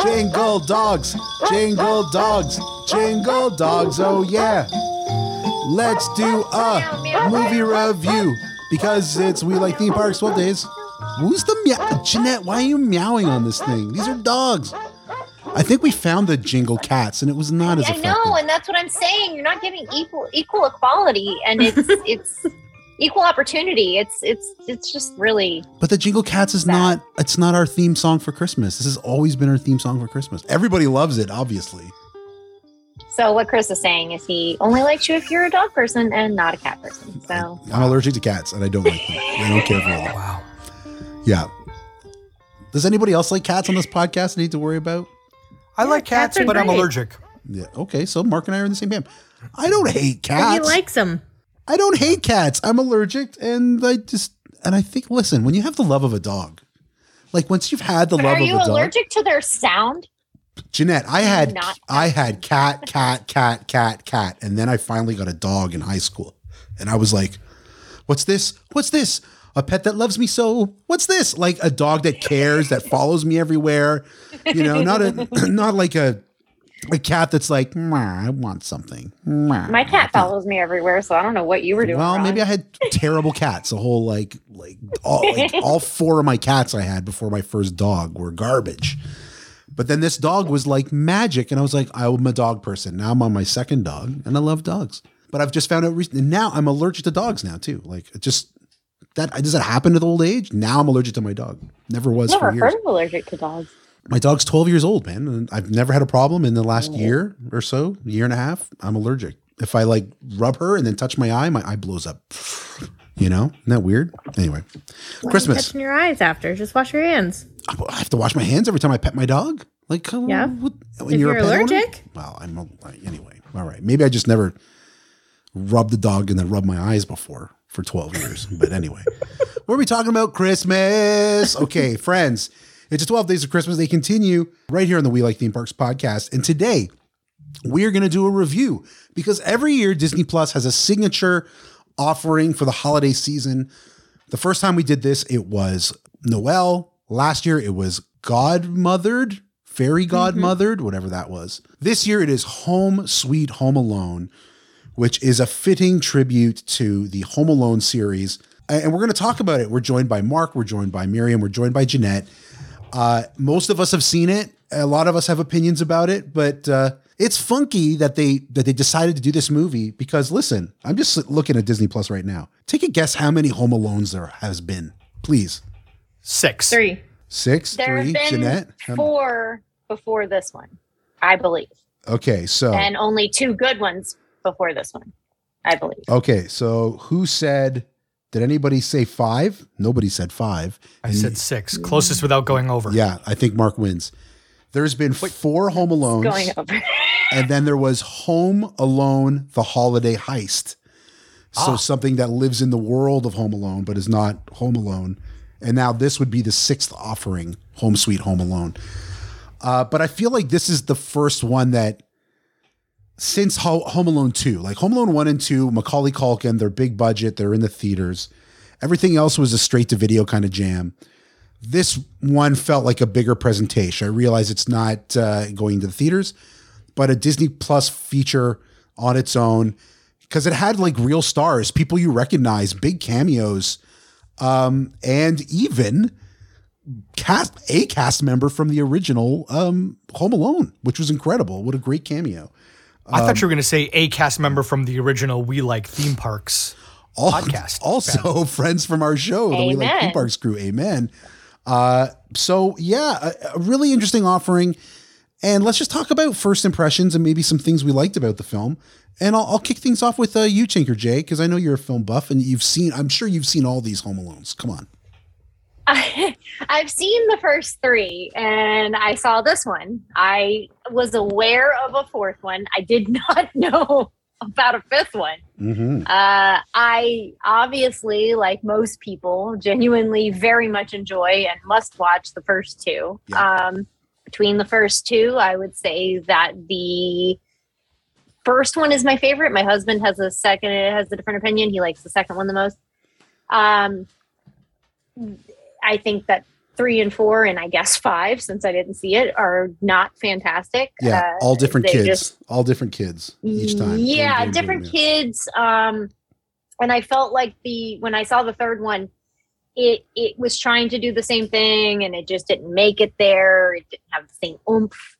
Jingle dogs, jingle dogs, jingle dogs, oh yeah. Let's do a movie review because it's We Like Theme Parks 12 Days. Who's the meow? Jeanette, why are you meowing on this thing? These are dogs. I think we found the jingle cats and it was not as effective. I know, and that's what I'm saying. You're not giving equal equality, and it's equal opportunity. It's just really. But the Jingle Cats is not. It's not our theme song for Christmas. This has always been our theme song for Christmas. Everybody loves it, obviously. So what Chris is saying is he only likes you if you're a dog person and not a cat person. So I'm allergic to cats and I don't like them. I don't care for them. Wow. Yeah. Does anybody else like cats on this podcast I need to worry about? I like cats, but I'm allergic. Yeah. Okay. So Mark and I are in the same camp. I don't hate cats. He likes them. I don't hate cats. I'm allergic, and I think, listen, when you have the love of a dog, like once you've had the love of a dog. Are you allergic to their sound? Jeanette, I had cat, and then I finally got a dog in high school, and I was like, "What's this? What's this? A pet that loves me so? What's this? Like a dog that cares, that follows me everywhere? You know, not like a cat that's like, I want something. My cat follows me everywhere, so I don't know what you were doing. Well, wrong. maybe I had terrible cats. A whole like all four of my cats I had before my first dog were garbage. But then this dog was like magic, and I was like, I'm a dog person. Now I'm on my second dog, and I love dogs. But I've just found out recently, and now I'm allergic to dogs now too. Like does that happen at old age? Now I'm allergic to my dog. Never was for years. Never heard of allergic to dogs. My dog's 12 years old, man. And I've never had a problem in the last year or so, year and a half. I'm allergic. If I like rub her and then touch my eye blows up. You know, isn't that weird? Anyway, Christmas. Touching your eyes after. Just wash your hands. I have to wash my hands every time I pet my dog. Like, yeah. When if you're allergic. Well, anyway. All right. Maybe I just never rubbed the dog and then rubbed my eyes before for 12 years. But anyway, what are we talking about? Christmas. Okay, friends. It's 12 Days of Christmas. They continue right here on the We Like Theme Parks podcast. And today we are going to do a review because every year Disney Plus has a signature offering for the holiday season. The first time we did this, it was Noel. Last year, it was Godmothered, Fairy Godmothered, whatever that was. This year, it is Home Sweet Home Alone, which is a fitting tribute to the Home Alone series. And we're going to talk about it. We're joined by Mark. We're joined by Miriam. We're joined by Jeanette. Most of us have seen it. A lot of us have opinions about it, but it's funky that they decided to do this movie because listen, I'm just looking at Disney Plus right now. Take a guess how many Home Alones there has been, please. 6. 3. 6, there 3, have been Jeanette? 4 before this one, I believe. Okay, so. And only 2 good ones before this one, I believe. Okay, so who said... Did anybody say 5? Nobody said 5. I said 6. Closest without going over. Yeah, I think Mark wins. There's been 4 Home Alones. Going over. And then there was Home Alone, The Holiday Heist. So something that lives in the world of Home Alone, but is not Home Alone. And now this would be the 6th offering, Home Sweet Home Alone. But I feel like this is the first one that, since Home Alone 2, like Home Alone 1 and 2, Macaulay Culkin, they're big budget, they're in the theaters. Everything else was a straight to video kind of jam. This one felt like a bigger presentation. I realize it's not going to the theaters, but a Disney Plus feature on its own because it had like real stars, people you recognize, big cameos, and even a cast member from the original Home Alone, which was incredible. What a great cameo. I thought you were going to say a cast member from the original We Like Theme Parks podcast. Also, friends from our show, the We Like Theme Parks crew. Amen. So, yeah, a really interesting offering. And let's just talk about first impressions and maybe some things we liked about the film. And I'll kick things off with you, Tinker Jay, because I know you're a film buff and I'm sure you've seen all these Home Alones. Come on. I've seen the first 3 and I saw this one. I was aware of a 4th one. I did not know about a 5th one. Mm-hmm. I obviously, like most people, genuinely very much enjoy and must watch the first 2. Yeah. Between the first 2, I would say that the first one is my favorite. My husband has a different opinion. He likes the second one the most. I think that 3 and 4, and I guess 5, since I didn't see it, are not fantastic. Yeah, all different kids. All different kids each time. Yeah, different kids. And I felt like when I saw the third one, it was trying to do the same thing, and it just didn't make it there. It didn't have the same oomph.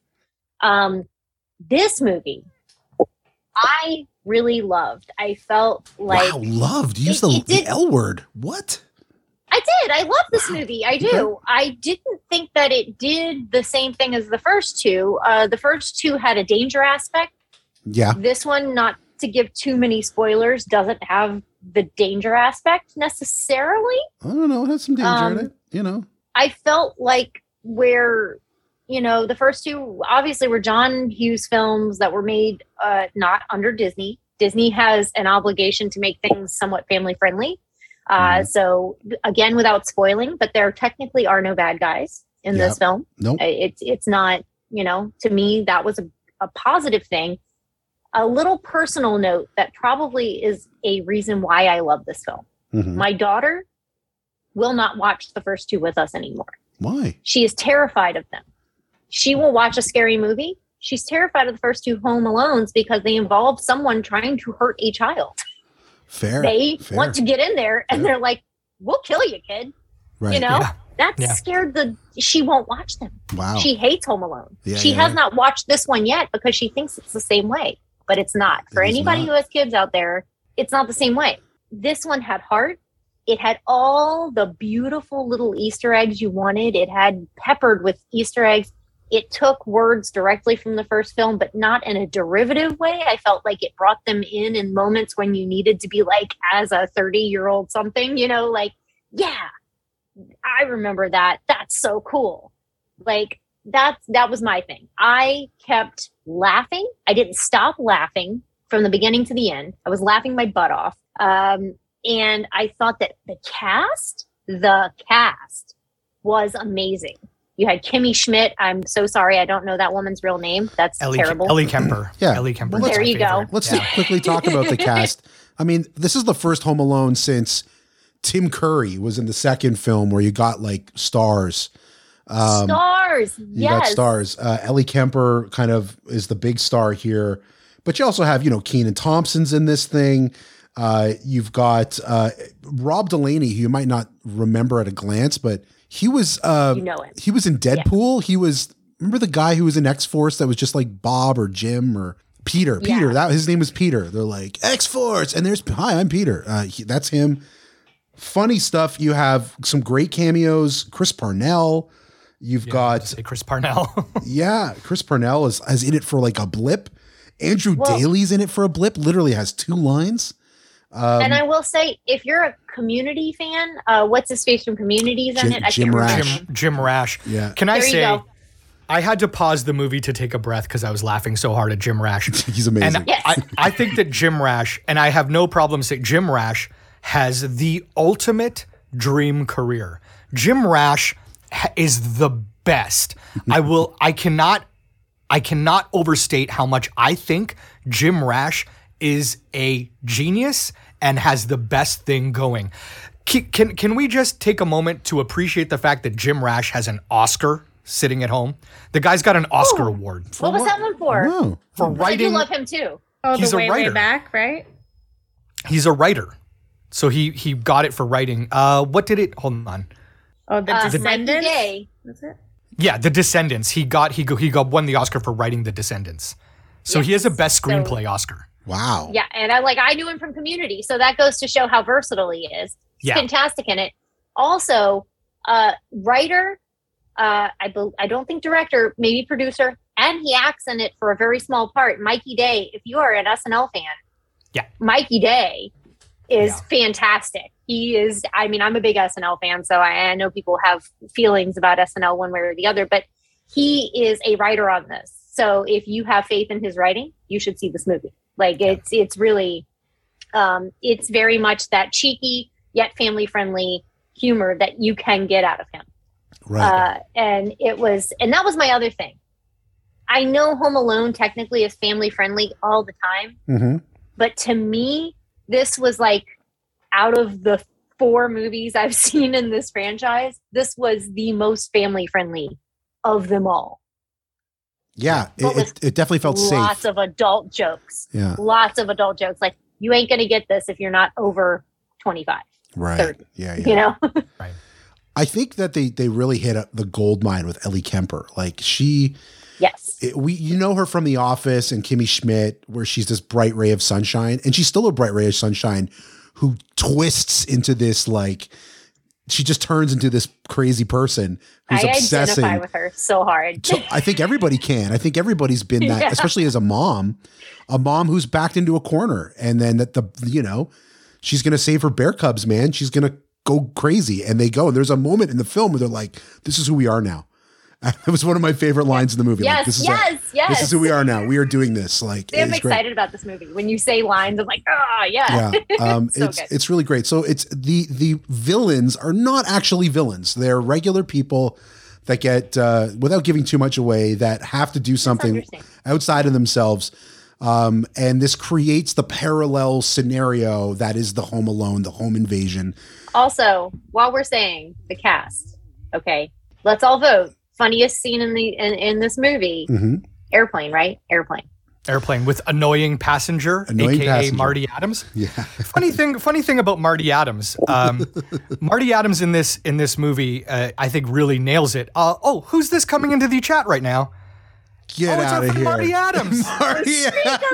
This movie, I really loved. I felt like... Wow, loved? You used the L word. What? I did. I love this movie. I do. Okay. I didn't think that it did the same thing as the first two. The first two had a danger aspect. Yeah. This one, not to give too many spoilers, doesn't have the danger aspect necessarily. I don't know. It has some danger in it, you know. I felt like where, the first two obviously were John Hughes films that were made not under Disney. Disney has an obligation to make things somewhat family friendly. So again, without spoiling, but there technically are no bad guys in this film. Nope. It's not, to me, that was a positive thing. A little personal note that probably is a reason why I love this film. Mm-hmm. My daughter will not watch the first two with us anymore. Why? She is terrified of them. She will watch a scary movie. She's terrified of the first two Home Alones because they involve someone trying to hurt a child. Fair. They want to get in there and they're like, we'll kill you, kid. Right. That scared she won't watch them. Wow. She hates Home Alone. Yeah, she has not watched this one yet because she thinks it's the same way, but it's not. For anybody who has kids out there, it's not the same way. This one had heart. It had all the beautiful little Easter eggs you wanted. It had peppered with Easter eggs. It took words directly from the first film, but not in a derivative way. I felt like it brought them in moments when you needed to be like, as a 30-year-old something, like, yeah, I remember that. That's so cool. Like, that was my thing. I kept laughing. I didn't stop laughing from the beginning to the end. I was laughing my butt off. And I thought that the cast was amazing. You had Kimmy Schmidt. I'm so sorry. I don't know that woman's real name. That's terrible. Ellie Kemper. Yeah. Ellie Kemper. Well, there you go. Let's just quickly talk about the cast. I mean, this is the first Home Alone since Tim Curry was in the second film where you got like stars. Stars. You got stars. Ellie Kemper kind of is the big star here. But you also have, Kenan Thompson's in this thing. You've got Rob Delaney, who you might not remember at a glance, but he was he was in Deadpool. Yeah. Remember the guy who was in X-Force that was just like Bob or Jim or Peter. Yeah. Peter, his name was Peter. They're like, X-Force, and hi, I'm Peter. That's him. Funny stuff. You have some great cameos. Chris Parnell. You've got Chris Parnell. Yeah, Chris Parnell is in it for like a blip. Andrew Daly's in it for a blip. Literally has 2 lines. And I will say, if you're a Community fan, what's his face from Community's in it? Jim Rash. Jim Rash. Yeah. Can I say, I had to pause the movie to take a breath because I was laughing so hard at Jim Rash. He's amazing. And I think that Jim Rash, and I have no problem saying Jim Rash has the ultimate dream career. Jim Rash is the best. I cannot overstate how much I think Jim Rash is a genius and has the best thing going. Can we just take a moment to appreciate the fact that Jim Rash has an Oscar sitting at home? The guy's got an Oscar award. What was that one for? Wow. For writing. I do love him too. Oh, he's way back, right? He's a writer. So he got it for writing. What did it? Hold on. Oh, The Descendants. That's it. Yeah, The Descendants. He won the Oscar for writing The Descendants. So he has a best screenplay Oscar. Wow. Yeah, and I knew him from Community, so that goes to show how versatile he is. He's fantastic in it. Also, writer, I don't think director, maybe producer, and he acts in it for a very small part. Mikey Day, if you are an SNL fan, Mikey Day is fantastic. He is, I'm a big SNL fan, so I know people have feelings about SNL one way or the other, but he is a writer on this. So if you have faith in his writing, you should see this movie. Like it's really, it's very much that cheeky yet family friendly humor that you can get out of him. Right. And that was my other thing. I know Home Alone technically is family friendly all the time, but to me, this was like out of the 4 movies I've seen in this franchise, this was the most family friendly of them all. Yeah, it definitely felt safe. Lots of adult jokes. Yeah. Lots of adult jokes. Like, you ain't going to get this if you're not over 25. Right. 30, yeah. You know? Right. I think that they really hit the gold mine with Ellie Kemper. Like she, yes, you know her from The Office and Kimmy Schmidt, where she's this bright ray of sunshine, and she's still a bright ray of sunshine who twists into this, like, she just turns into this crazy person who's obsessing. I identify with her so hard. So I think everybody can. I think everybody's been that, especially as a mom who's backed into a corner, and then she's going to save her bear cubs, man. She's going to go crazy, and they go. And there's a moment in the film where they're like, "This is who we are now." It was one of my favorite lines in the movie. Yes, like, this is who we are now. We are doing this. Like, I'm excited about this movie. When you say lines, I'm like, oh yeah. Yeah. It's really great. So it's the villains are not actually villains. They're regular people that get, without giving too much away, that have to do something outside of themselves. And this creates the parallel scenario that is the Home Alone, the home invasion. Also, while we're saying the cast, okay, let's all vote. Funniest scene in this movie, Airplane, right? Airplane with annoying passenger, aka Marty Adams. Yeah. Funny thing about Marty Adams. Marty Adams in this movie, I think really nails it. Who's this coming into the chat right now? Get out of here. Marty Adams. Marty's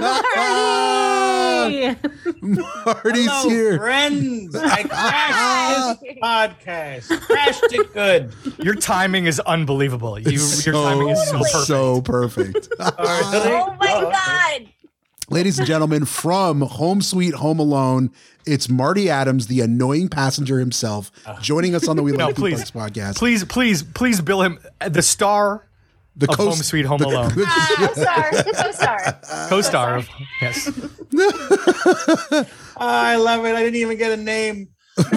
Hello, here. Friends. I crashed this podcast. Crashed it good. Your timing is unbelievable. Your timing is so perfect. So perfect. Oh my God. Ladies and gentlemen, from Home Sweet Home Alone, it's Marty Adams, the annoying passenger himself, joining us on the We Like Theme Parks podcast. Please bill him the star of Home Sweet Home Alone. Co-star of, yes. I love it. I didn't even get a name.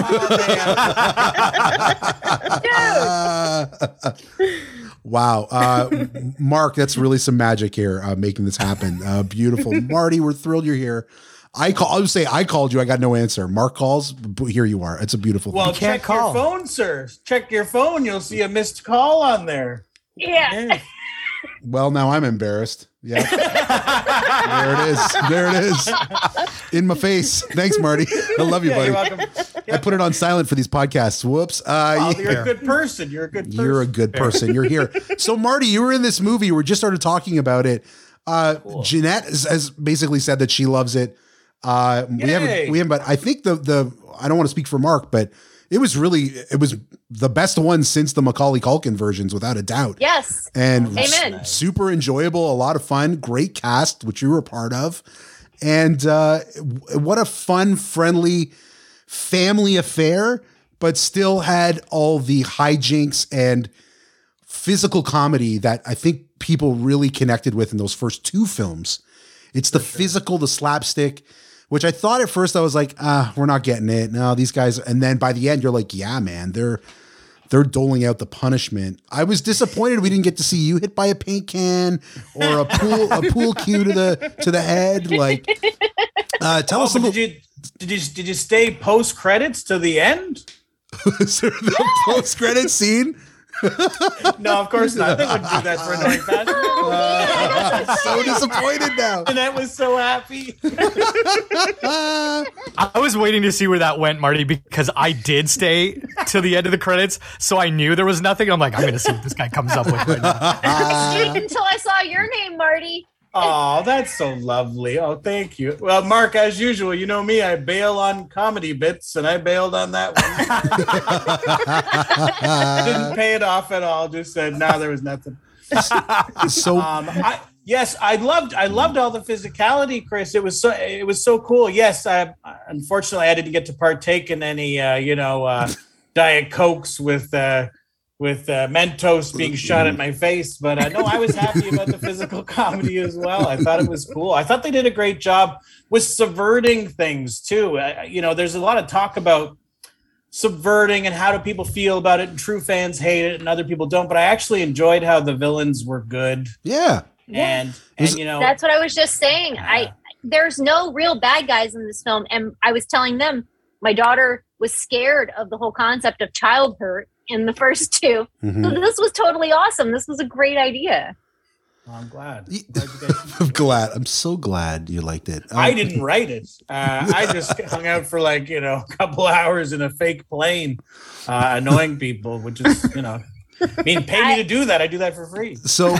Wow. Mark, that's really some magic here, making this happen. Beautiful. Marty, we're thrilled you're here. I called you. I got no answer. Mark calls, but here you are. It's a beautiful thing. Well, check your phone, sir. Check your phone. You'll see a missed call on there. Yeah. Well, now I'm embarrassed. Yeah. There it is. In my face. Thanks, Marty. I love you, buddy. You're welcome. I put it on silent for these podcasts. Whoops. You're a good person. You're a good person. You're here. So, Marty, you were in this movie. We just started talking about it. Cool. Jeanette has basically said that she loves it. We haven't, but I think the I don't want to speak for Mark, but it was the best one since the Macaulay Culkin versions, without a doubt. Yes. And Amen. Super enjoyable, a lot of fun, great cast, which you were a part of. And what a fun, friendly family affair, but still had all the hijinks and physical comedy that I think people really connected with in those first 2 films. It's the physical, the slapstick, which I thought at first I was like, we're not getting it. No, these guys. And then by the end, you're like, yeah, man, they're doling out the punishment. I was disappointed we didn't get to see you hit by a paint can or a pool cue to the head. Like, tell us a little. Did you stay post credits to the end? Is there the post credit scene? No, of course not. They wouldn't do that for annoying passenger. I'm so disappointed now. And I was so happy. I was waiting to see where that went, Marty, because I did stay to the end of the credits, so I knew there was nothing. I'm like, I'm going to see what this guy comes up with right now. I stayed until I saw your name, Marty. Oh, that's so lovely. Oh, thank you. Well, Mark, as usual, you know me, I bail on comedy bits, and I bailed on that one. Didn't pay it off at all. Just said, no, there was nothing. So, I loved all the physicality, Chris. It was so cool. Yes, unfortunately, I didn't get to partake in any, Diet Cokes with Mentos being shot at my face. But no, I was happy about the physical comedy as well. I thought it was cool. I thought they did a great job with subverting things too. There's a lot of talk about subverting and how do people feel about it, and true fans hate it and other people don't. But I actually enjoyed how the villains were good. Yeah. And that's what I was just saying. There's no real bad guys in this film. And I was telling them, my daughter was scared of the whole concept of child hurt in the first two. Mm-hmm. So this was totally awesome. This was a great idea. I'm glad. I'm glad. I'm so glad you liked it. I didn't write it. I just hung out for like, a couple hours in a fake plane, annoying people, which is, pay me to do that. I do that for free. So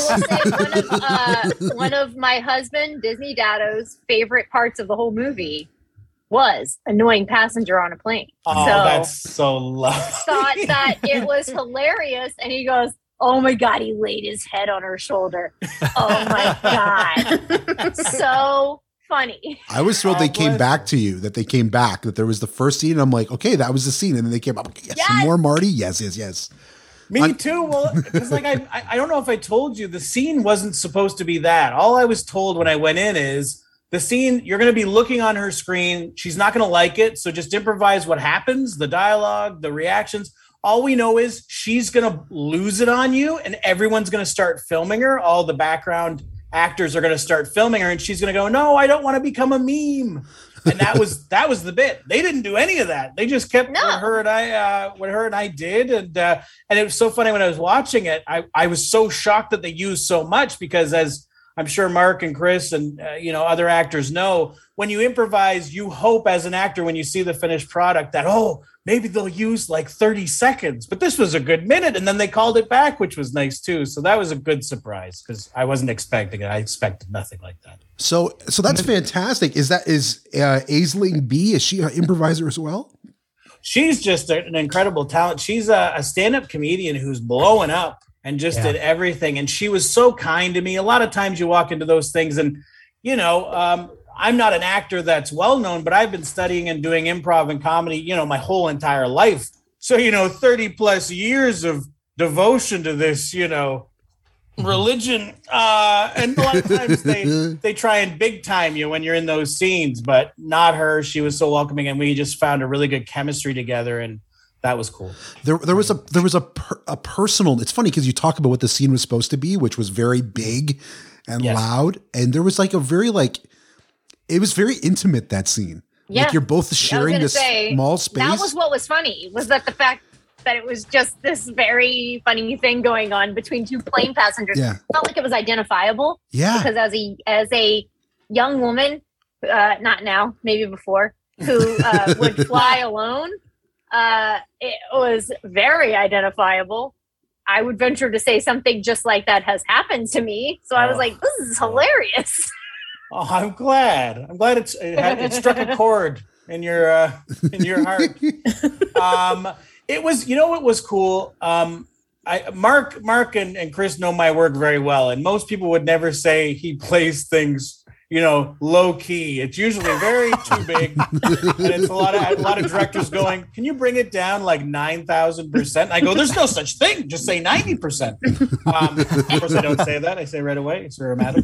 I will say one of my husband, Disney Dado's favorite parts of the whole movie was annoying passenger on a plane. Oh, that's so lovely. Thought that it was hilarious. And he goes, oh my God, he laid his head on her shoulder. Oh my God. So funny. I was thrilled they came back to you, that there was the first scene. And I'm like, okay, that was the scene. And then they came up, yes. More Marty. Yes. Me too. Well, because like I don't know if I told you, the scene wasn't supposed to be that. All I was told when I went in is the scene, you're going to be looking on her screen. She's not going to like it. So just improvise what happens, the dialogue, the reactions. All we know is she's going to lose it on you and everyone's going to start filming her. All the background actors are going to start filming her and she's going to go, no, I don't want to become a meme. And that was the bit. They didn't do any of that. They just kept what her and I did. And it was so funny when I was watching it. I was so shocked that they used so much because, as I'm sure Mark and Chris and other actors know, when you improvise, you hope as an actor when you see the finished product that, maybe they'll use like 30 seconds, but this was a good minute. And then they called it back, which was nice too. So that was a good surprise because I wasn't expecting it. I expected nothing like that. So that's fantastic. Is Aisling B? Is she an improviser as well? She's just an incredible talent. She's a stand-up comedian who's blowing up and just did everything. And she was so kind to me. A lot of times you walk into those things and, I'm not an actor that's well-known, but I've been studying and doing improv and comedy, my whole entire life. So, 30 plus years of devotion to this, religion. And a lot of times they try and big time you when you're in those scenes, but not her. She was so welcoming and we just found a really good chemistry together. And that was cool. There was a personal, it's funny because you talk about what the scene was supposed to be, which was very big and loud. And there was like a very it was very intimate, that scene. Yeah. Like you're both sharing this small space. That was what was funny, was that the fact that it was just this very funny thing going on between two plane passengers. Yeah. It's not like it was identifiable. Yeah. Because as a young woman, not now, maybe before, who would fly alone, it was very identifiable. I would venture to say something just like that has happened to me. So I was like, this is hilarious. Oh, I'm glad. It struck a chord in your heart. It was, what was cool. Mark and Chris know my work very well, and most people would never say he plays things, low key. It's usually very too big, and it's a lot of directors going, "Can you bring it down like 9,000%?" I go, "There's no such thing. Just say 90%." Of course, I don't say that. I say right away. It's dramatic.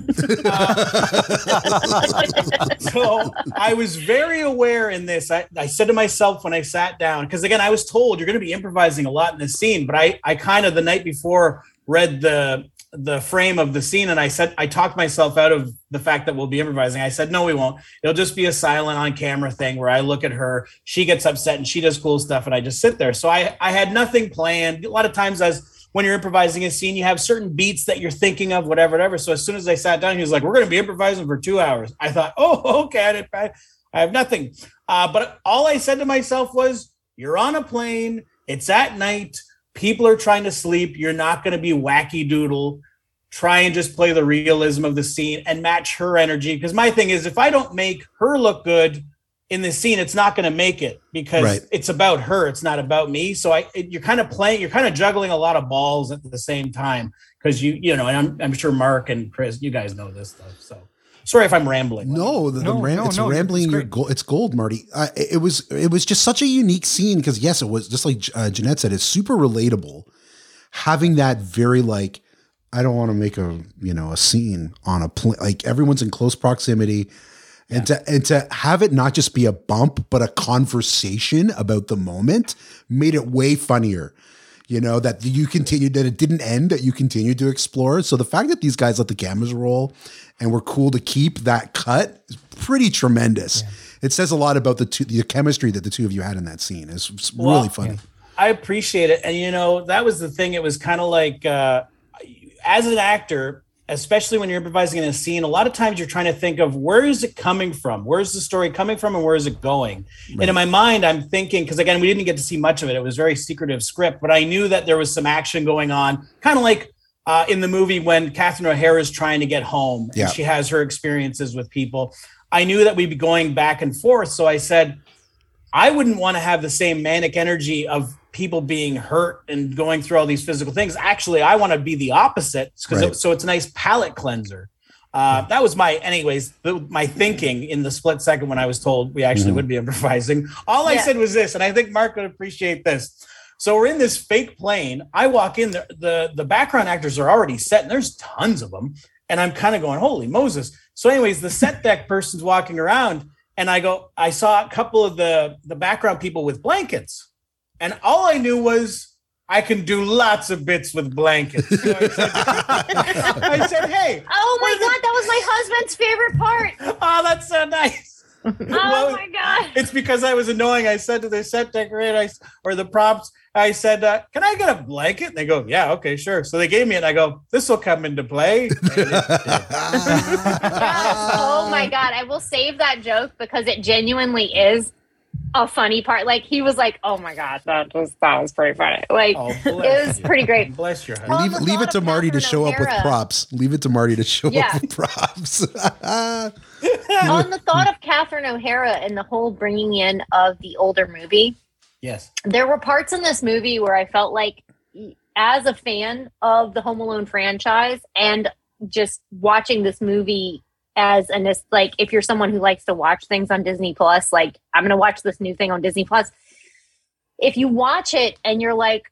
So I was very aware in this. I said to myself when I sat down, because again, I was told you're going to be improvising a lot in this scene, but I kind of the night before read the frame of the scene. And I talked myself out of the fact that we'll be improvising. I said, no, we won't. It'll just be a silent on camera thing where I look at her, she gets upset and she does cool stuff. And I just sit there. So I had nothing planned. A lot of times when you're improvising a scene, you have certain beats that you're thinking of, whatever. So as soon as I sat down, he was like, we're going to be improvising for 2 hours. I thought, oh, okay. I have nothing. But all I said to myself was, you're on a plane. It's at night. People are trying to sleep. You're not going to be wacky doodle. Try and just play the realism of the scene and match her energy. Because my thing is, if I don't make her look good in the scene, it's not going to make it because it's about her. It's not about me. So you're kind of juggling a lot of balls at the same time. Because and I'm sure Mark and Chris, you guys know this stuff. So sorry if I'm rambling. No, it's rambling. It's gold, Marty. It was just such a unique scene because yes, it was just like Jeanette said, it's super relatable. Having that very I don't want to make a scene on a plane. Like everyone's in close proximity, and to have it not just be a bump but a conversation about the moment made it way funnier. That that it didn't end, that you continued to explore. So the fact that these guys let the cameras roll and were cool to keep that cut is pretty tremendous. Yeah. it says a lot about the chemistry that the two of you had in that scene. It's really funny. I appreciate it. And, that was the thing. It was kind of like, as an actor, especially when you're improvising in a scene, a lot of times you're trying to think of where is it coming from? Where's the story coming from and where is it going? Right. And in my mind, I'm thinking, because again, we didn't get to see much of it. It was a very secretive script, but I knew that there was some action going on, kind of like in the movie when Catherine O'Hara is trying to get home and she has her experiences with people. I knew that we'd be going back and forth. So I said, I wouldn't want to have the same manic energy of people being hurt and going through all these physical things. Actually, I want to be the opposite because so it's a nice palate cleanser. That was my thinking in the split second when I was told we actually would be improvising. All I said was this, and I think Mark would appreciate this. So we're in this fake plane. I walk in, the background actors are already set, and there's tons of them. And I'm kind of going, holy Moses. So anyways, the set deck person's walking around, and I saw a couple of the background people with blankets. And all I knew was I can do lots of bits with blankets. So I said, hey. Oh my God, that was my husband's favorite part. Oh, that's so nice. Oh my God. It's because I was annoying. I said to the set decorator or the props, I said, can I get a blanket? And they go, yeah, okay, sure. So they gave me it. And I go, this will come into play. Oh my God. I will save that joke because it genuinely is a funny part. Like he was like, oh my God, that was pretty funny. Like it was pretty great. Bless your heart. Leave it to Marty to show up with props. Leave it to Marty to show up with props. On the thought of Catherine O'Hara and the whole bringing in of the older movie. Yes. There were parts in this movie where I felt like as a fan of the Home Alone franchise and just watching this movie as like if you're someone who likes to watch things on Disney Plus, like I'm gonna watch this new thing on Disney Plus. If you watch it and you're like,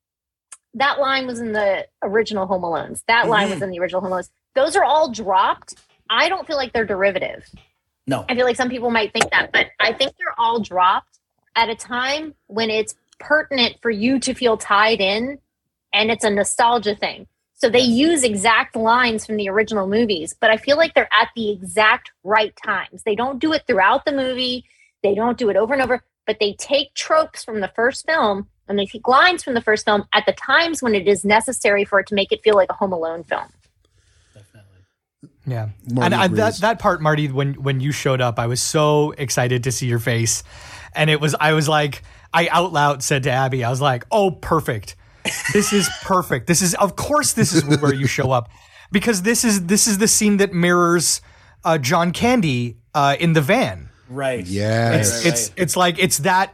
that line was in the original Home Alones, that line was in the original Home Alones, those are all dropped. I don't feel like they're derivative. No. I feel like some people might think that, but I think they're all dropped at a time when it's pertinent for you to feel tied in, and it's a nostalgia thing. So they use exact lines from the original movies, but I feel like they're at the exact right times. They don't do it throughout the movie. They don't do it over and over, but they take tropes from the first film and they take lines from the first film at the times when it is necessary for it to make it feel like a Home Alone film. Definitely. Yeah. And that part, Marty, when you showed up, I was so excited to see your face. And I was like, I out loud said to Abby, I was like, oh, perfect. This is perfect. Of course this is where you show up, because this is the scene that mirrors John Candy in the van. Right. Yes. It's like it's that.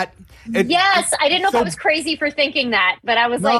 Yes, I didn't know if I was crazy for thinking that, but I was like,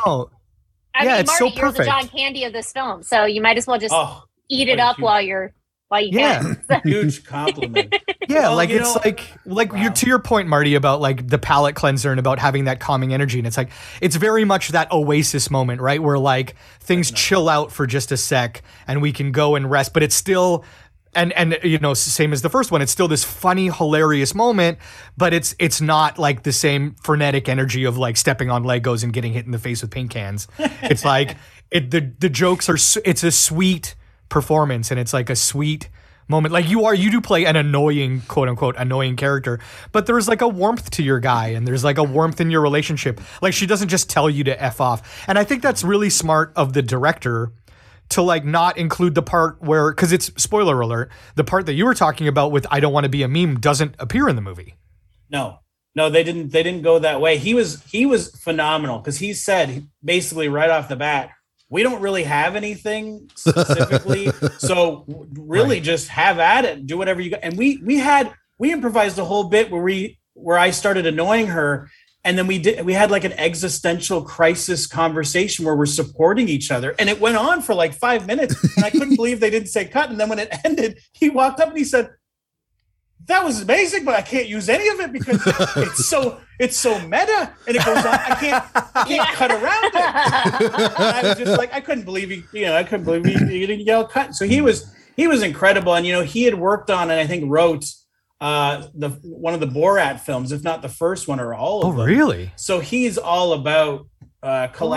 I mean, it's Marty, so you're the perfect. John Candy of this film, so you might as well just eat it up while you can. Huge compliment. Yeah, well, you're to your point, Marty, about like the palate cleanser and about having that calming energy. And it's like, it's very much that oasis moment, right? Where like things chill out for just a sec and we can go and rest, but it's still, and same as the first one, it's still this funny, hilarious moment, but it's not like the same frenetic energy of like stepping on Legos and getting hit in the face with paint cans. It's like, the jokes it's a sweet performance, and it's like a sweet moment. Like you do play an annoying, quote unquote, annoying character, but there's like a warmth to your guy, and there's like a warmth in your relationship. Like she doesn't just tell you to F off. And I think that's really smart of the director to like not include the part where, because it's spoiler alert, the part that you were talking about with I don't want to be a meme doesn't appear in the movie. No, they didn't go that way. He was phenomenal, because he said basically right off the bat, we don't really have anything specifically, so really just have at it, do whatever you got. And we improvised a whole bit where I started annoying her, and then we had like an existential crisis conversation where we're supporting each other, and it went on for like 5 minutes, and I couldn't believe they didn't say cut. And then when it ended, he walked up and he said, that was amazing, but I can't use any of it because it's so meta, and it goes on. I can't cut around it. And I was just like, I couldn't believe he didn't yell cut. So he was incredible, and he had worked on and I think wrote one of the Borat films, if not the first one or all of them. Oh, really? So he's all about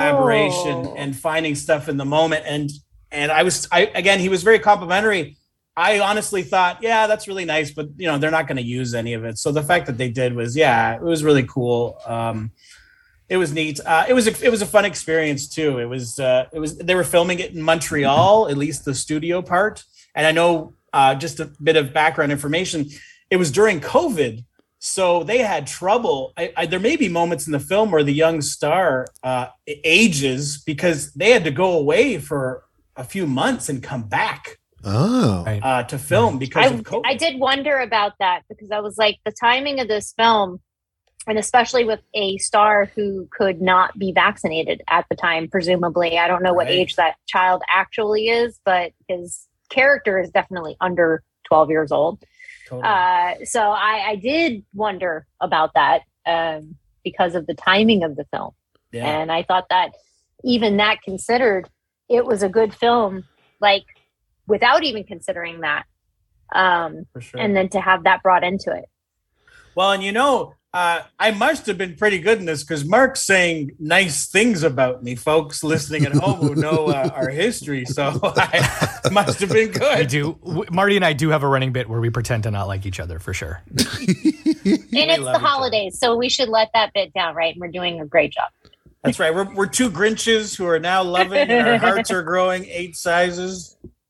collaboration and finding stuff in the moment. And he was very complimentary. I honestly thought, yeah, that's really nice, but you know, they're not going to use any of it. So the fact that they did was, yeah, it was really cool. It was neat. It was a fun experience too. It was they were filming it in Montreal, at least the studio part. And I know just a bit of background information. It was during COVID, so they had trouble. There may be moments in the film where the young star ages because they had to go away for a few months and come back. To film because of COVID. I did wonder about that because I was like, the timing of this film, and especially with a star who could not be vaccinated at the time, presumably. I don't know what age that child actually is, but his character is definitely under 12 years old. Totally. So I did wonder about that because of the timing of the film. Yeah. And I thought that even that considered, it was a good film, like, without even considering that. For sure. And then to have that brought into it. Well, and you know, I must have been pretty good in this because Mark's saying nice things about me, folks listening at home who know our history. So I must have been good. We do. Marty and I do have a running bit where we pretend to not like each other for sure. And it's the holidays, so we should let that bit down, right? And we're doing a great job. That's right. We're two Grinches who are now loving and our hearts are growing 8 sizes.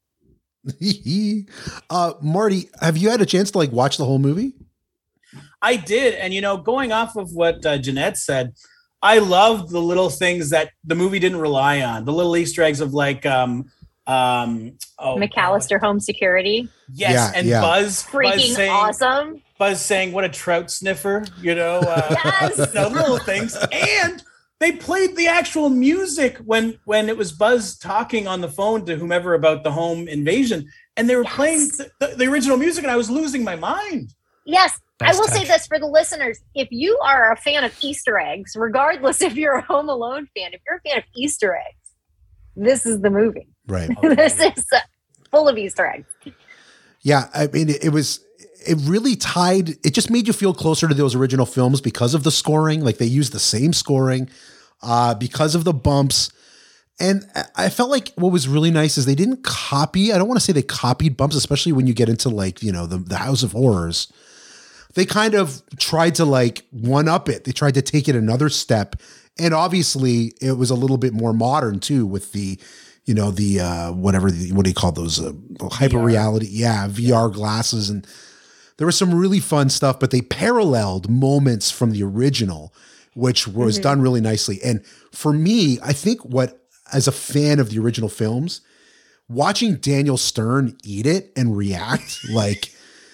Marty, have you had a chance to like watch the whole movie? I did. And, you know, going off of what Jeanette said, I loved the little things that the movie didn't rely on. The little Easter eggs of like, McAllister Home Security. Yes. Yeah, and yeah. Buzz. Freaking Buzz saying, awesome. Buzz saying, what a trout sniffer, you know, yes. You know, little things. And they played the actual music when it was Buzz talking on the phone to whomever about the home invasion. And they were playing the original music and I was losing my mind. Yes. Nice I will touch. say this for the listeners. If you are a fan of Easter eggs, regardless if you're a Home Alone fan, if you're a fan of Easter eggs, this is the movie. Right. This is full of Easter eggs. Yeah. I mean, it really tied, it just made you feel closer to those original films because of the scoring. Like they used the same scoring because of the bumps. And I felt like what was really nice is they didn't copy. I don't want to say they copied bumps, especially when you get into like, you know, the House of Horrors. They kind of tried to like one up it. They tried to take it another step. And obviously it was a little bit more modern too with the, you know, the what do you call those? Hyper reality. Yeah. VR glasses. And there was some really fun stuff, but they paralleled moments from the original, which was done really nicely. And for me, I think as a fan of the original films, watching Daniel Stern eat it and react like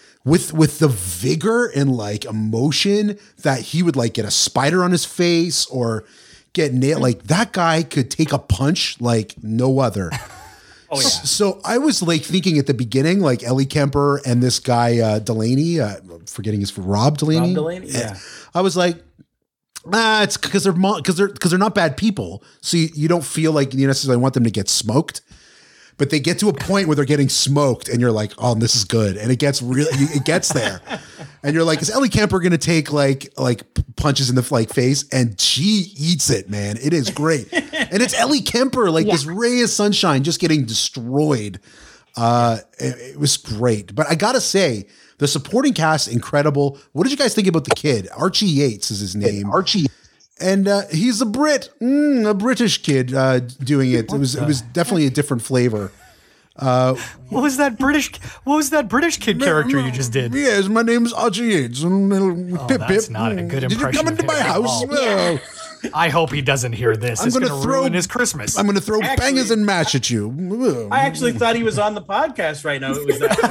with the vigor and like emotion that he would like get a spider on his face or get nailed. Like that guy could take a punch like no other. Oh yeah. So I was like thinking at the beginning, like Ellie Kemper and this guy, Delaney, forgetting his Rob Delaney. Rob Delaney, yeah. I was like, it's because they're not bad people. So you don't feel like you necessarily want them to get smoked, but they get to a point where they're getting smoked and you're like, oh, this is good. And it gets there. And you're like, is Ellie Kemper going to take like punches in the like face? And she eats it, man. It is great. And it's Ellie Kemper, like this ray of sunshine just getting destroyed. It was great. But I got to say, the supporting cast, incredible. What did you guys think about the kid? Archie Yates is his name. Archie. And he's a Brit, a British kid doing it. It was definitely a different flavor. What was that British kid character you just did? Yes, my name is Archie Yates. That's not a good impression. Did you come into my house? Well, I hope he doesn't hear this. It's going to ruin his Christmas. I'm going to throw bangers and mash at you. I actually thought he was on the podcast right now. It was that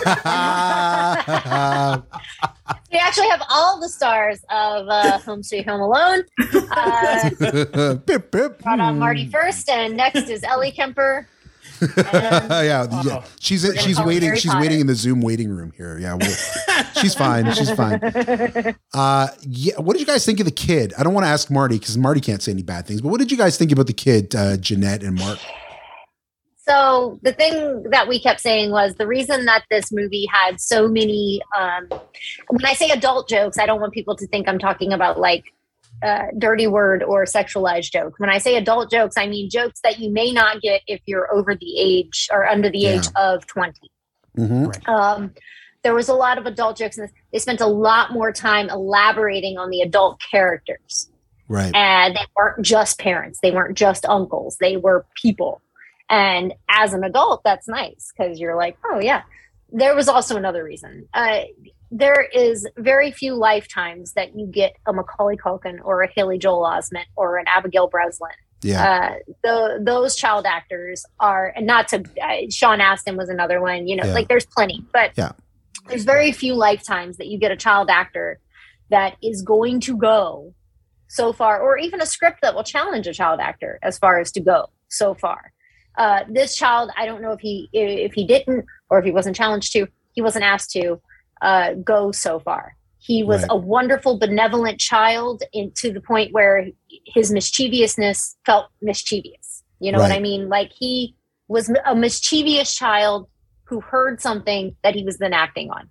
good. We actually have all the stars of Home Sweet Home Alone. Pip, pip. Brought on Marty first, and next is Ellie Kemper. Yeah. She's waiting. She's waiting in the Zoom waiting room here. Yeah, she's fine. She's fine. Yeah. What did you guys think of the kid? I don't want to ask Marty because Marty can't say any bad things. But what did you guys think about the kid, Jeanette and Mark? So the thing that we kept saying was the reason that this movie had so many. When I say adult jokes, I don't want people to think I'm talking about like dirty word or sexualized joke. When I say adult jokes, I mean jokes that you may not get if you're over the age or under the age of 20. Mm-hmm. There was a lot of adult jokes, and they spent a lot more time elaborating on the adult characters. Right. And they weren't just parents. They weren't just uncles. They were people. And as an adult, that's nice because you're like, oh, yeah. There was also another reason. There is very few lifetimes that you get a Macaulay Culkin or a Haley Joel Osment or an Abigail Breslin. Yeah. Those child actors are, and not to, Sean Astin was another one, like there's plenty, but there's very few lifetimes that you get a child actor that is going to go so far, or even a script that will challenge a child actor as far as to go so far. This child, I don't know if he didn't, or if he wasn't challenged to, he wasn't asked to go so far. He was a wonderful, benevolent child to the point where his mischievousness felt mischievous. You know what I mean? Like he was a mischievous child who heard something that he was then acting on.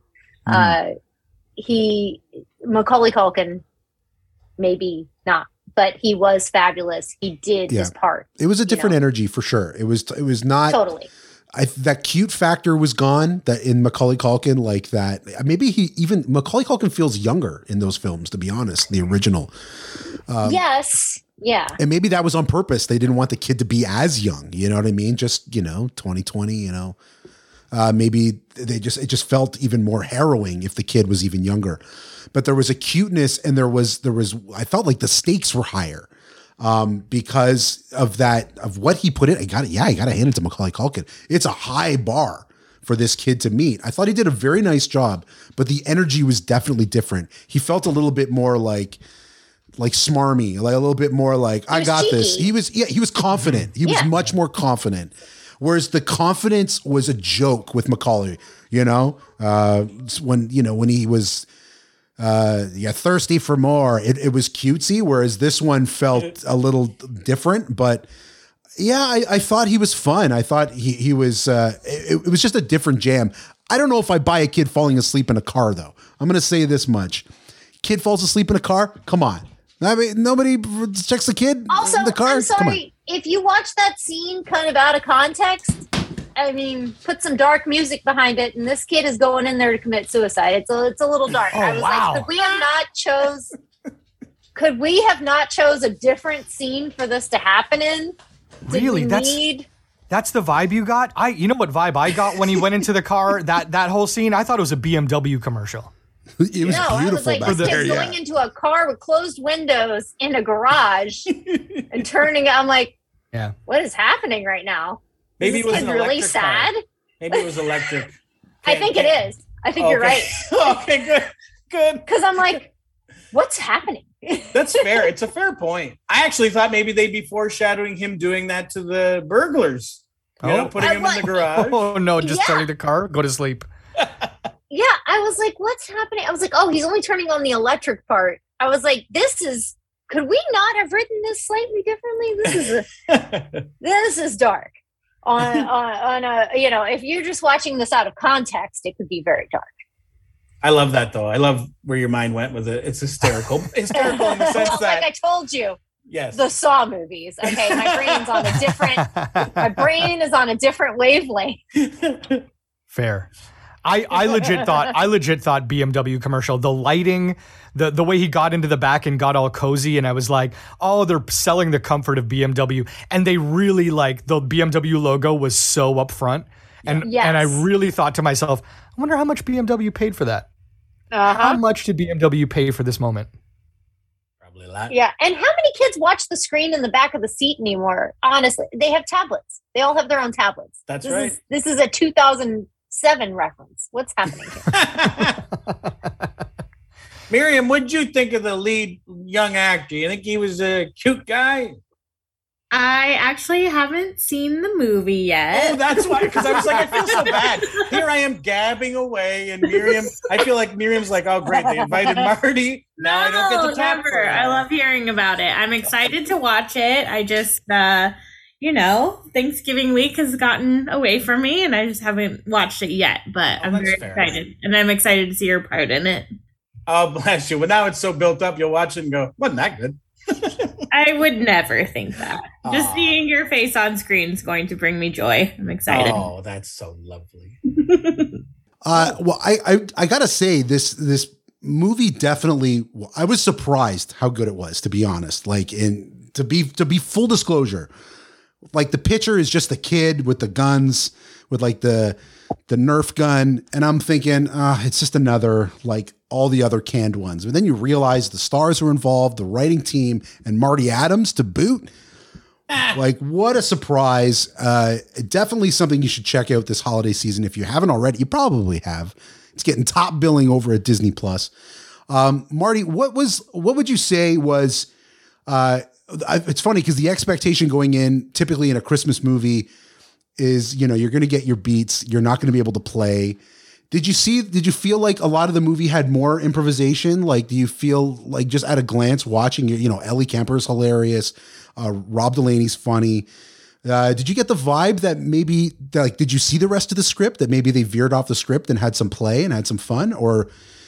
Macaulay Culkin, maybe not, but he was fabulous. He did his part. It was a different energy for sure. It was not totally. That cute factor was gone. That in Macaulay Culkin, like that. Maybe Macaulay Culkin feels younger in those films. To be honest, the original. Yes. Yeah. And maybe that was on purpose. They didn't want the kid to be as young. You know what I mean? Just 2020. Maybe it just felt even more harrowing if the kid was even younger. But there was a cuteness, and there was. I felt like the stakes were higher. Because of what he put in. I got to hand it to Macaulay Culkin. It's a high bar for this kid to meet. I thought he did a very nice job, but the energy was definitely different. He felt a little bit more like smarmy, like a little bit more like, I got cheeky. this. He was confident. He was much more confident. Whereas the confidence was a joke with Macaulay, when he was, thirsty for more. It was cutesy, whereas this one felt a little different. But I thought he was fun. I thought he was. It was just a different jam. I don't know if I buy a kid falling asleep in a car though. I'm going to say this much: kid falls asleep in a car. Come on, I mean nobody checks the kid also, in the car. I'm sorry if you watch that scene kind of out of context. I mean, put some dark music behind it, and this kid is going in there to commit suicide. It's a little dark. I was like, could we have not chose a different scene for this to happen in? Really? That's the vibe you got? You know what vibe I got when he went into the car, that whole scene? I thought it was a BMW commercial. It was beautiful. I was like, this kid's going into a car with closed windows in a garage and turning. I'm like, what is happening right now? Maybe it was an really sad. Car. Maybe it was electric. I think it is. I think you're right. Okay, good. Because I'm like, what's happening? That's fair. It's a fair point. I actually thought maybe they'd be foreshadowing him doing that to the burglars. Putting him in the garage. Oh no, just starting the car, go to sleep. Yeah, I was like, what's happening? I was like, oh, he's only turning on the electric part. I was like, could we not have written this slightly differently? This is dark. On a, if you're just watching this out of context, it could be very dark. I love that though. I love where your mind went with it. It's hysterical. Hysterical in the sense that, like I told you, yes, the Saw movies. Okay, my brain is on a different wavelength. Fair. I legit thought BMW commercial. The lighting, the way he got into the back and got all cozy, and I was like, oh, they're selling the comfort of BMW, and they really the BMW logo was so up front, and I really thought to myself, I wonder how much BMW paid for that. How much did BMW pay for this moment? Probably a lot. Yeah, and how many kids watch the screen in the back of the seat anymore? Honestly, they have tablets. They all have their own tablets. That's right. This is a 2007 reference. What's happening here? Miriam, what'd you think of the lead young actor? You think he was a cute guy? I actually haven't seen the movie yet. Oh, that's why, because I was like, I feel so bad. Here I am gabbing away, and I feel like Miriam's like, oh, great, they invited Marty. Now I don't get to talk for her. I love hearing about it. I'm excited to watch it. I just, Thanksgiving week has gotten away from me, and I just haven't watched it yet, but I'm very excited. And I'm excited to see your part in it. Oh, bless you. Well, now it's so built up, you'll watch it and go, wasn't that good? I would never think that. Just seeing your face on screen is going to bring me joy. I'm excited. Oh, that's so lovely. Well, I gotta say this movie definitely. I was surprised how good it was, to be honest. Like, to be full disclosure, like the picture is just the kid with the guns, with like the Nerf gun, and I'm thinking, it's just another like all the other canned ones. But then you realize the stars were involved, the writing team, and Marty Adams to boot. Like, what a surprise. Definitely something you should check out this holiday season. If you haven't already, you probably have. It's getting top billing over at Disney Plus. Marty, what would you say was, it's funny because the expectation going in typically in a Christmas movie is, you're going to get your beats. You're not going to be able to play. Did you feel like a lot of the movie had more improvisation? Like, do you feel like just at a glance watching, Ellie Kemper is hilarious. Rob Delaney's funny. Did you get the vibe that maybe, like, did you see the rest of the script that maybe they veered off the script and had some play and had some fun? Or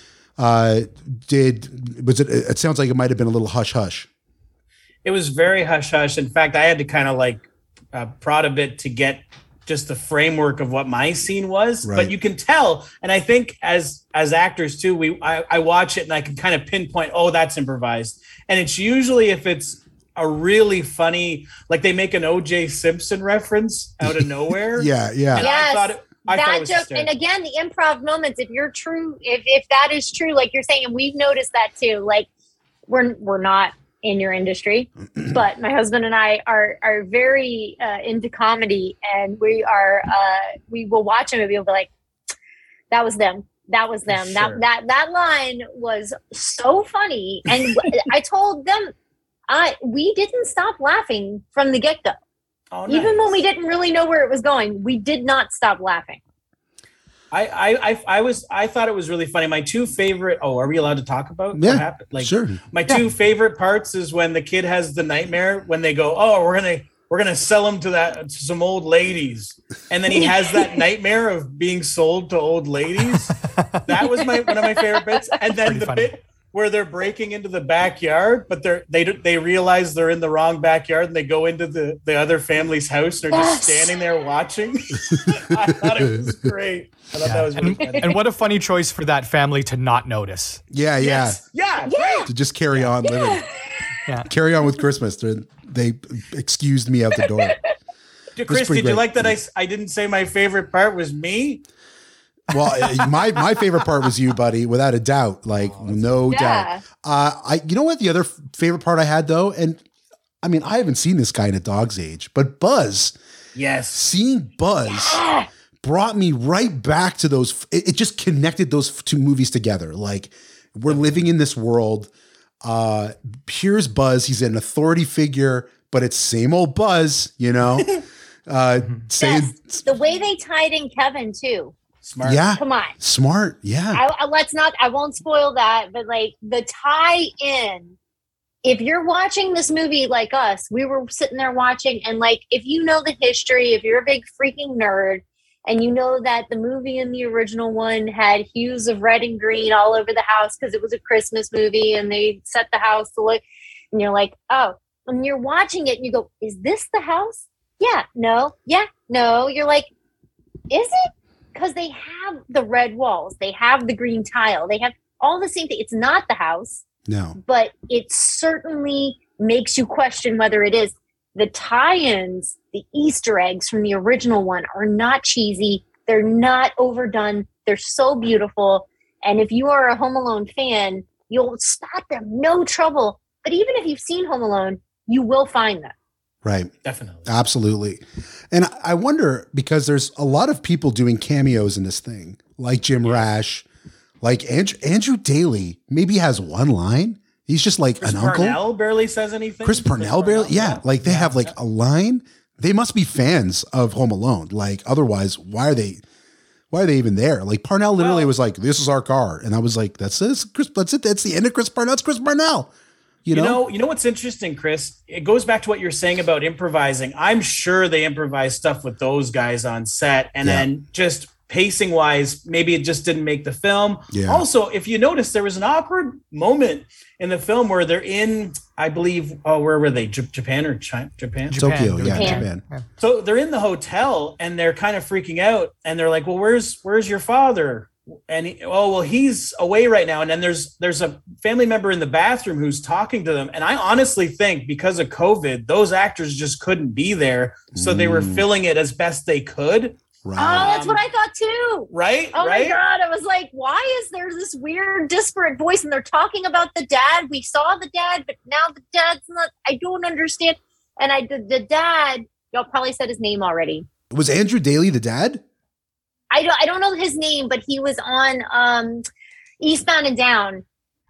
it sounds like it might've been a little hush hush. It was very hush hush. In fact, I had to kind of like prod a bit to get just the framework of what my scene was, right. But you can tell. And I think as actors too, I watch it and I can kind of pinpoint, oh, that's improvised. And it's usually if it's a really funny, like they make an O.J. Simpson reference out of nowhere. Yeah. And yes, I thought it was joke. And again, the improv moments, if that is true, like you're saying, and we've noticed that too, like we're not in your industry, but my husband and I are very into comedy, and we will watch a movie and be like, that was them. Sure. That line was so funny. And I told them, we didn't stop laughing from the get-go. Oh, nice. Even when we didn't really know where it was going, we did not stop laughing. I thought it was really funny. My two favorite. Oh, are we allowed to talk about what happened? Like, sure. My two favorite parts is when the kid has the nightmare when they go, oh, we're gonna sell him to some old ladies, and then he has that nightmare of being sold to old ladies. That was one of my favorite bits. And then the bit where they're breaking into the backyard, but they realize they're in the wrong backyard, and they go into the other family's house. And they're just standing there watching. I thought it was great. I thought that was really funny. And what a funny choice for that family to not notice. Yeah. Yes. Yeah. To just carry on living. Yeah. Carry on with Christmas. They excused me out the door. Chris, did you like that I didn't say my favorite part was me? Well, my favorite part was you, buddy, without a doubt. Like, no doubt. You know what? The other favorite part I had, though, and I mean, I haven't seen this guy in a dog's age, but Buzz. Yes. Seeing Buzz brought me right back to those. It just connected those two movies together. Like, we're living in this world. Here's Buzz. He's an authority figure, but it's same old Buzz, saying the way they tied in Kevin, too. Smart. Yeah. Come on. Smart. Yeah. I won't spoil that, but like the tie in, if you're watching this movie like us, we were sitting there watching, and like, if you know the history, if you're a big freaking nerd and you know that the movie in the original one had hues of red and green all over the house because it was a Christmas movie and they set the house to look, and you're like, oh, when you're watching it and you go, is this the house? Yeah. No. Yeah. No. You're like, is it? Because they have the red walls, they have the green tile, they have all the same thing. It's not the house. No. But it certainly makes you question whether it is. The tie-ins, the Easter eggs from the original one are not cheesy. They're not overdone. They're so beautiful. And if you are a Home Alone fan, you'll spot them, no trouble. But even if you've seen Home Alone, you will find them. Right. Definitely. Absolutely. And I wonder, because there's a lot of people doing cameos in this thing, like Jim Rash, like Andrew Daly maybe has one line. He's just like Chris an uncle. Chris Parnell barely says anything. Chris Parnell barely. Yeah. Like they have like a line. They must be fans of Home Alone. Like otherwise, why are they even there? Like Parnell literally was like, this is our car. And I was like, that's it. That's it. That's the end of Chris Parnell. It's Chris Parnell. You know what's interesting, Chris? It goes back to what you're saying about improvising. I'm sure they improvise stuff with those guys on set, and then just pacing wise, maybe it just didn't make the film. Yeah. Also, if you notice, there was an awkward moment in the film where they're in, I believe, where were they? Japan or China? Japan? Tokyo, yeah, Japan. Japan. So they're in the hotel and they're kind of freaking out, and they're like, well, where's your father? And he's away right now. And then there's a family member in the bathroom who's talking to them. And I honestly think because of COVID, those actors just couldn't be there. So they were filling it as best they could. Right. Oh, that's what I thought too. Right? Oh right? my God. I was like, why is there this weird disparate voice? And they're talking about the dad. We saw the dad, but now the dad's not, I don't understand. And the dad, y'all probably said his name already. Was Andrew Daly the dad? I don't know his name, but he was on Eastbound and Down.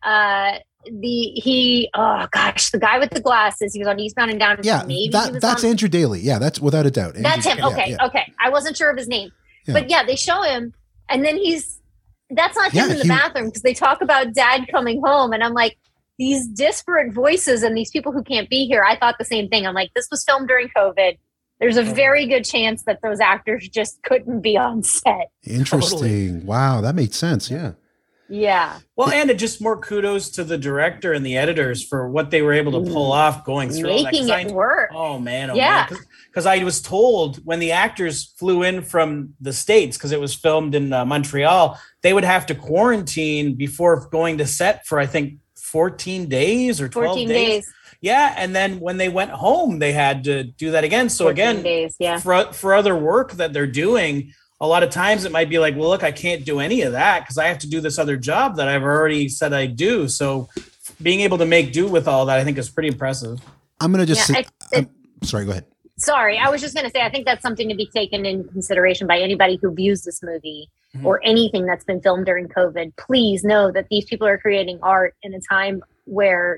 The guy with the glasses. He was on Eastbound and Down. Yeah, that's Andrew Daly. Yeah, that's without a doubt. That's him. Yeah, Okay, yeah. okay. I wasn't sure of his name, Yeah. but yeah, they show him, and then that's not him Yeah, in the bathroom because they talk about dad coming home, and I'm like, these disparate voices and these people who can't be here. I thought the same thing. I'm like, this was filmed during COVID. There's a very good chance that those actors just couldn't be on set. Interesting. Totally. Wow, that makes sense. Yeah. Yeah. Well, and it just more kudos to the director and the editors for what they were able to pull off going through all that, Making 'cause it work. Oh man, Yeah. Because I was told when the actors flew in from the States, because it was filmed in Montreal, they would have to quarantine before going to set for I think 14 days or 12 14 days. Yeah, and then when they went home, they had to do that again. So 14 again, days, yeah. for other work that they're doing, a lot of times it might be like, well, look, I can't do any of that because I have to do this other job that I've already said I do. So being able to make do with all that, I think is pretty impressive. I'm going to just Yeah, sorry, go ahead. Sorry, I was just going to say, I think that's something to be taken into consideration by anybody who views this movie or anything that's been filmed during COVID. Please know that these people are creating art in a time where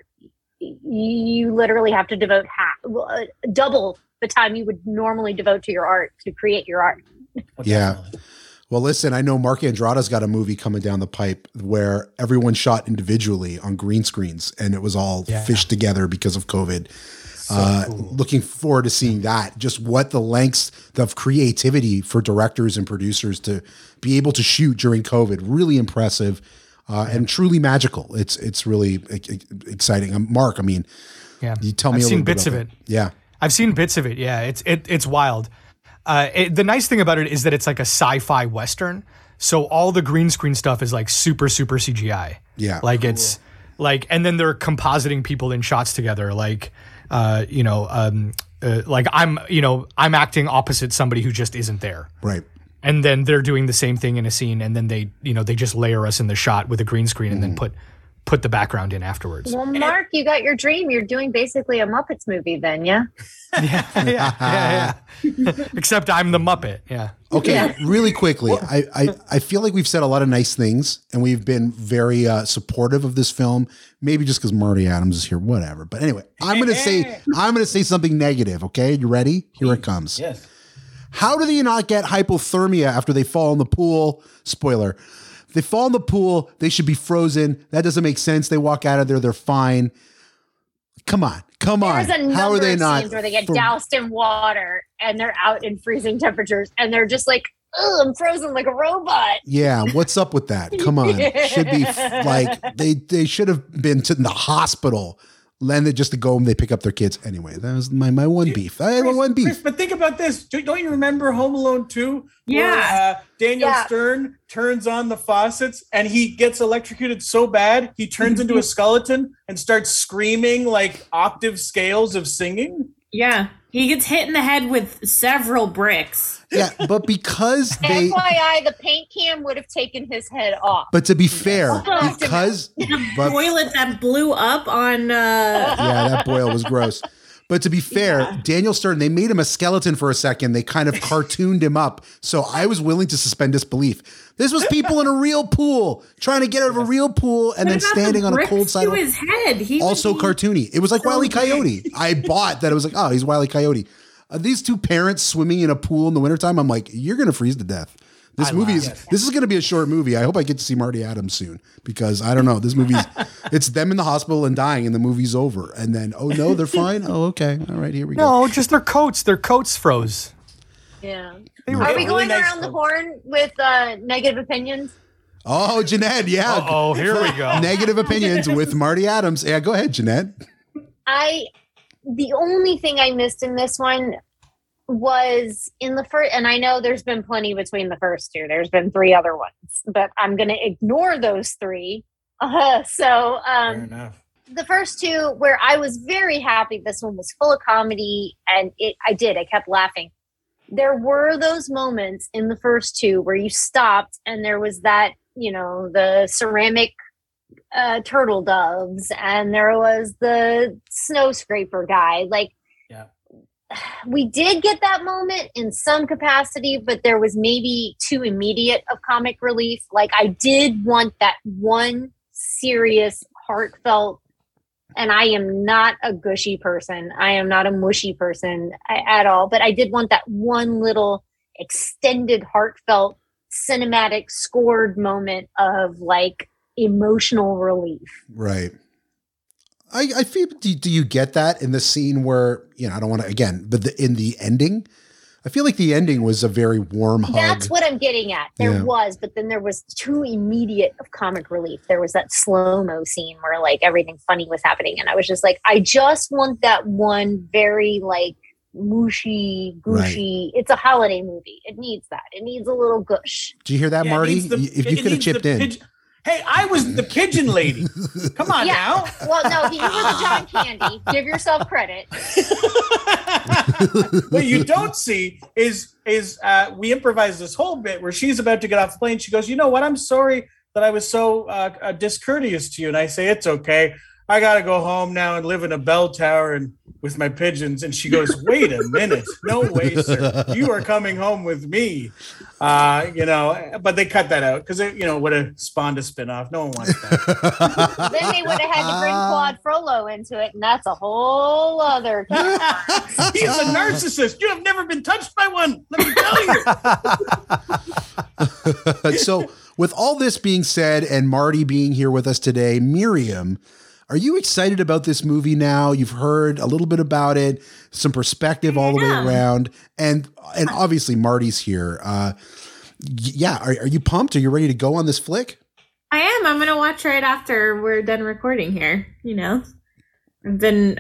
you literally have to devote double the time you would normally devote to your art to create your art. Yeah. Well, listen, I know Mark Andrada's got a movie coming down the pipe where everyone shot individually on green screens and it was all fished together because of COVID. Cool. Looking forward to seeing that. Just what the lengths of creativity for directors and producers to be able to shoot during COVID. Really impressive and truly magical. It's really exciting. Mark, I mean, you tell me. I've a seen little bits bit of about it. Yeah, I've seen bits of it. Yeah, it's wild. The nice thing about it is that it's like a sci-fi Western. So all the green screen stuff is like super CGI. Yeah. Like it's like, and then they're compositing people in shots together. Like, like I'm acting opposite somebody who just isn't there. right. And then they're doing the same thing in a scene. And then they just layer us in the shot with a green screen and then put the background in afterwards. Well, Mark, you got your dream. You're doing basically a Muppets movie then, yeah? Yeah. Except I'm the Muppet. Yeah. Okay, really quickly, I feel like we've said a lot of nice things and we've been very supportive of this film. Maybe just because Marty Adams is here, whatever. But anyway, I'm gonna say something negative. Okay, you ready? Here it comes. Yes. How do they not get hypothermia after they fall in the pool? Spoiler. They fall in the pool, they should be frozen. That doesn't make sense. They walk out of there, they're fine. Come on. There's a How are number they of not? scenes where they get doused in water and they're out in freezing temperatures and they're just like, oh, I'm frozen like a robot. Yeah, what's up with that? Come on. Should be like they should have been to the hospital. Then just to go home, they pick up their kids. Anyway, that was my one beef. I had one beef. Chris, but think about this. Don't you remember Home Alone 2? Yeah. Where, Daniel Stern turns on the faucets and he gets electrocuted so bad, he turns into a skeleton and starts screaming like octave scales of singing. Yeah. He gets hit in the head with several bricks. Yeah, but because they FYI, the paint can would have taken his head off. but to be fair, because The but, toilet that blew up on yeah, that boil was gross. But to be fair, Daniel Stern, they made him a skeleton for a second. They kind of cartooned him up. So I was willing to suspend disbelief. This was people in a real pool trying to get out of a real pool and then standing on a cold side. To his head. He Also was cartoony. It was like so Wile E. big. Coyote. I bought that. It was like, oh, he's Wile E. Coyote. These two parents swimming in a pool in the wintertime, I'm like, you're going to freeze to death. This is going to be a short movie. I hope I get to see Marty Adams soon because I don't know. This movie's, it's them in the hospital and dying and the movie's over. And then, oh no, they're fine. Oh, okay. All right, here we go. No, just their coats. Their coats froze. Yeah. were Are we really going nice around the folks. horn with negative opinions? Oh, Jeanette, yeah. Oh, here we go. Negative opinions with Marty Adams. Yeah, go ahead, Jeanette. The only thing I missed in this one was in the first, and I know there's been plenty between the first two. There's been 3 other ones, but I'm going to ignore those 3. Fair enough. The first 2, where I was very happy, this one was full of comedy, and I kept laughing. There were those moments in the first 2 where you stopped, and there was that, the ceramic turtle doves, and there was the snow scraper guy. Like, Yeah. we did get that moment in some capacity, but there was maybe too immediate of comic relief. Like, I did want that one serious, heartfelt, and I am not a gushy person. I am not a mushy person at all, but I did want that one little extended, heartfelt, cinematic, scored moment of like emotional relief. Right. I feel, do you get that in the scene where, I don't want to, again, but in the ending, I feel like the ending was a very warm hug. That's what I'm getting at. There Yeah. was, but then there was too immediate of comic relief. There was that slow-mo scene where like everything funny was happening. And I was just like, I just want that one very like mushy, gushy. It's a holiday movie. It needs that. It needs a little gush. Do you hear that, Yeah, it Marty? needs the- If it you could have needs the chipped in. pigeon- Hey, I was the pigeon lady. Come on now. Well, no, you were the John Candy. Give yourself credit. What you don't see is we improvised this whole bit where she's about to get off the plane. She goes, "You know what? I'm sorry that I was so discourteous to you." And I say, "It's okay. I got to go home now and live in a bell tower and with my pigeons." And she goes, "Wait a minute. No way, sir. You are coming home with me." But they cut that out because it, would have spawned a spinoff. No one wants that. Then they would have had to bring Claude Frollo into it, and that's a whole other. He's a narcissist. You have never been touched by one. Let me tell you. So with all this being said and Marty being here with us today, Miriam, are you excited about this movie now? You've heard a little bit about it, some perspective all the way around, and obviously Marty's here. Are you pumped? Are you ready to go on this flick? I am. I'm gonna watch right after we're done recording here. I didn't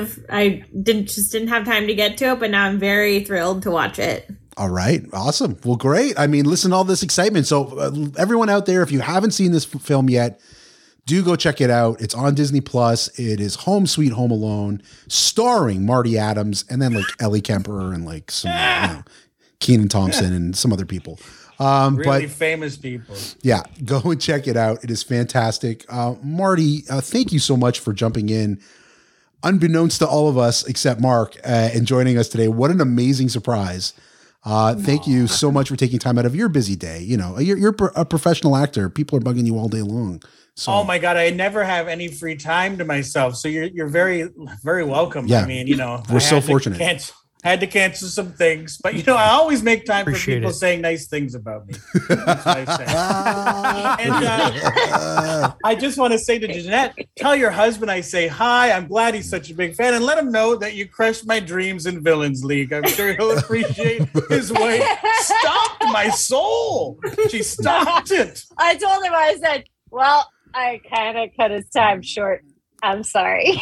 have time to get to it, but now I'm very thrilled to watch it. All right. Awesome. Well, great. I mean, listen to all this excitement. So everyone out there, if you haven't seen this film yet, do go check it out. It's on Disney Plus. It is Home Sweet Home Alone, starring Marty Adams, and then like Ellie Kemper and like some Kenan Thompson and some other people. Really famous people. Yeah, go and check it out. It is fantastic. Marty, thank you so much for jumping in, unbeknownst to all of us except Mark, and joining us today. What an amazing surprise. Thank you so much for taking time out of your busy day. You're a professional actor. People are bugging you all day long. So, oh my God, I never have any free time to myself. So you're very, very welcome. Yeah. I mean, we're so fortunate. I had to cancel some things, but I always make time for Appreciate people it. saying nice things about me. That's what I say. And I just want to say to Jeanette, tell your husband I say hi. I'm glad he's such a big fan, and let him know that you crushed my dreams in Villains League. I'm sure he'll appreciate his wife stopped my soul. She stopped it. I told him, I said, well, I kind of cut his time short. I'm sorry.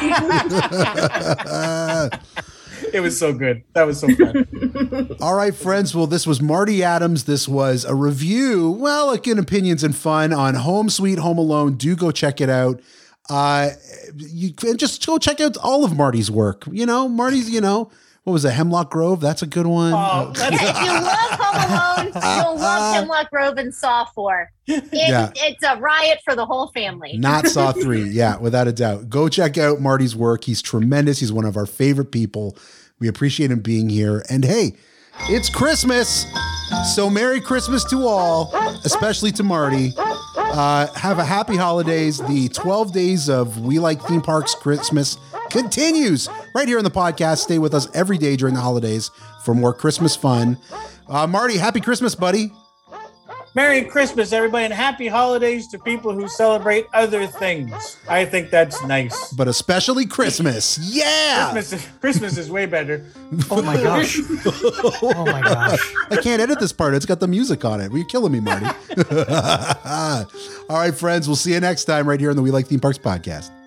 It was so good. That was so fun. all right, friends. Well, this was Marty Adams. This was a review, again, opinions and fun on Home Sweet Home Alone. Do go check it out. You can just go check out all of Marty's work. Marty's, what was it? Hemlock Grove. That's a good one. Oh, Yeah, if you love Home Alone, you'll love Hemlock Grove and Saw 4. It's a riot for the whole family. Not Saw 3. Yeah, without a doubt. Go check out Marty's work. He's tremendous. He's one of our favorite people. We appreciate him being here. And hey, it's Christmas. So Merry Christmas to all, especially to Marty. Have a happy holidays. The 12 days of We Like Theme Parks Christmas continues right here on the podcast. Stay with us every day during the holidays for more Christmas fun. Marty, happy Christmas, buddy. Merry Christmas, everybody, and happy holidays to people who celebrate other things. I think that's nice. But especially Christmas. Yeah. Christmas is way better. Oh my gosh. Oh my gosh. I can't edit this part. It's got the music on it. You're killing me, Marty. All right, friends. We'll see you next time right here on the We Like Theme Parks podcast.